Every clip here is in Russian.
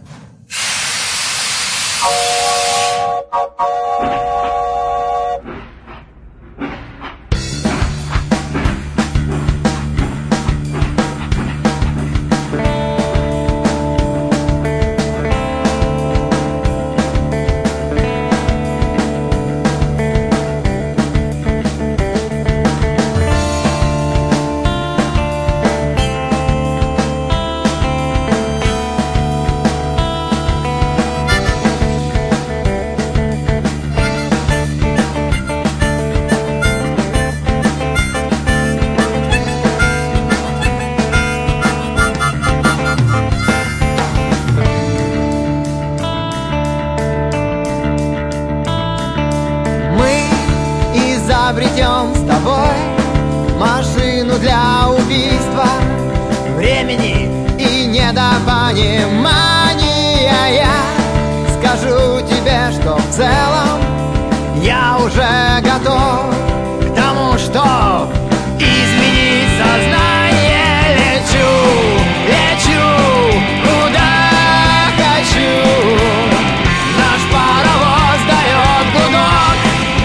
Изобретем с тобой машину для убийства времени и недопонимания. Я скажу тебе, что в целом я уже готов к тому, что изменить сознание. Лечу, куда хочу. Наш паровоз дает гудок.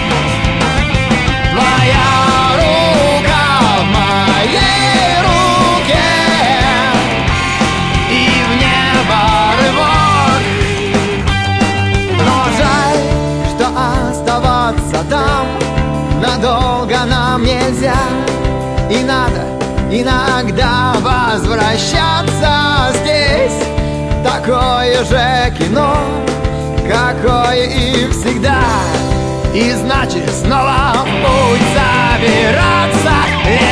Твоя рука в моей руке, и в небо рывок. Но жаль, что оставаться там надолго нам нельзя. И надо иногда возвращаться здесь. Такое же кино, какое и всегда. И значит снова в путь собираться.